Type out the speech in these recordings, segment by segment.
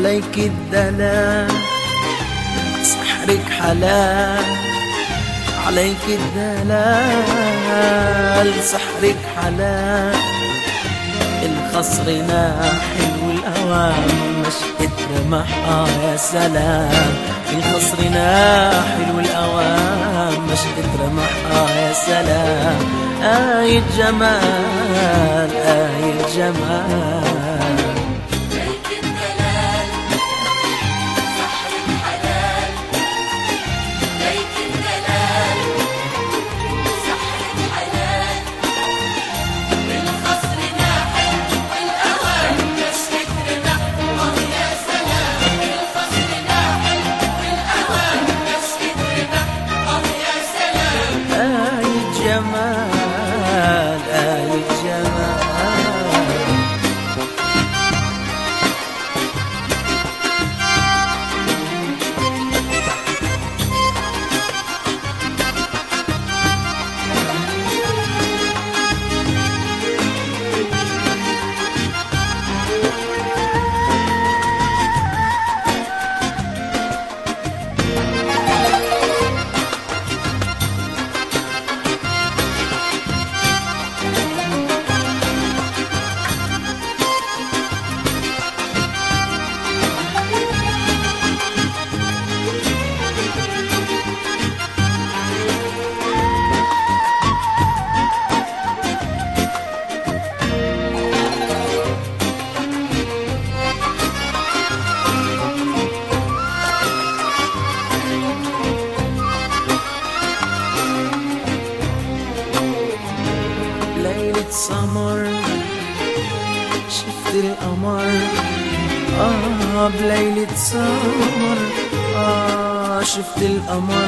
عليك الدلال، سحرك حلال عليك الدلال، سحرك حلال. الخصر ناحل والأوام مشقة رمح يا سلام. الخصر ناحل والأوام مشقة رمح يا سلام. آية جمال آية جمال. ليك الدلال سحرك حلال، ليك الدلال سحرك حلال. الخصر ناحل والأوان مشقة رمح يا سلام. الخصر ناحل والأوان مشقة رمح يا سلام. آية جمال آية جمال. ليلة سمر شفت القمر بليلة سمر شفت القمر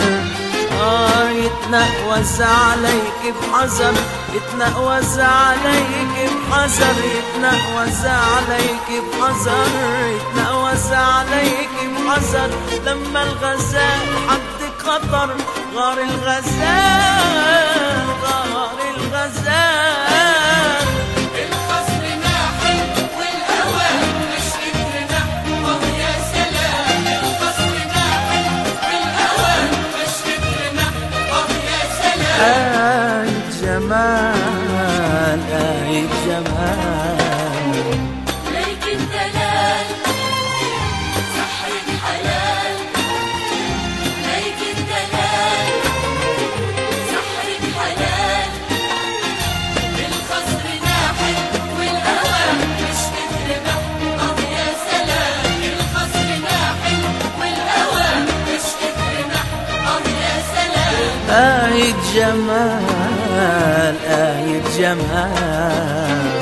يتنقوز عليك بحذر، يتنقوز عليك بحذر، يتنقوز عليك بحذر، يتنقوز عليك بحذر. لما الغزال حدك خطر غار الغزال غار الغزال. الخصر ناحل والأوان مشقة رمح يا سلام. الخصر ناحل والأوان مشقة رمح يا سلام. آية جمال آية جمال. ليك الدلال سحرك حلال، ليك الدلال سحرك حلال. الخصر ناحل والأوان مشقة رمح يا سلام. الخصر ناحل والأوان مشقة رمح يا سلام. آية جمال آية جمال.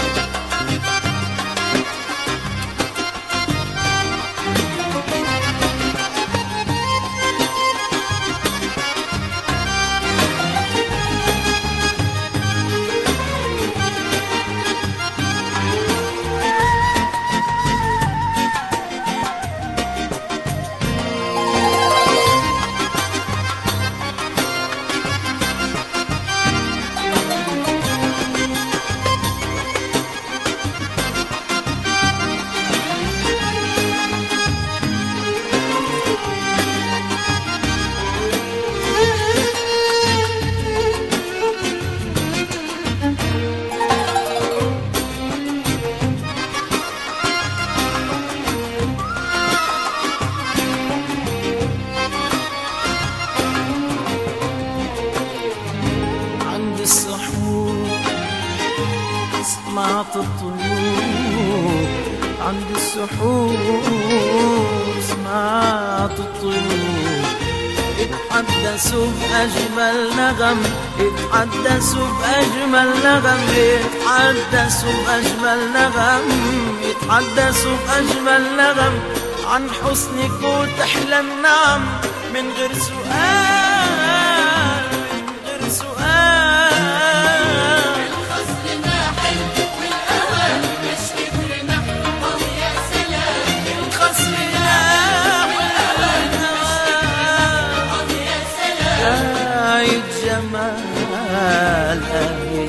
سمعت الطيور عند السحور، سمعت الطيور يتحدثوا بأجمل نغم، يتحدثوا بأجمل نغم، يتحدثوا بأجمل نغم، يتحدثوا بأجمل نغم عن حسنك وتحلى النعم من غير سؤال، من غير سؤال. الخصر ناحل والأوان مشقة رمح يا سلام. الخصر ناحل والأوان مشقة يا سلام. آية جمال آية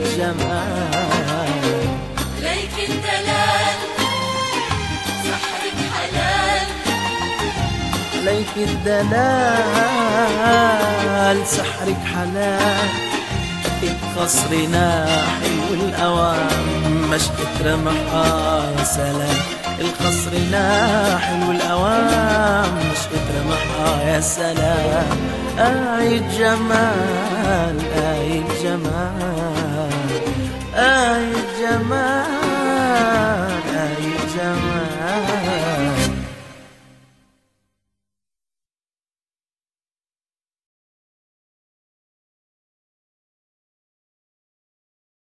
جمال. ليك الدلال سحرك حلال، وجهك الدلال، سحرك حلال قصرنا حلو الأوام، مشقة رمحة يا سلام. القصرنا حلو الأوام، مشقة رمحة يا سلام. آية جمال آية جمال آية جمال.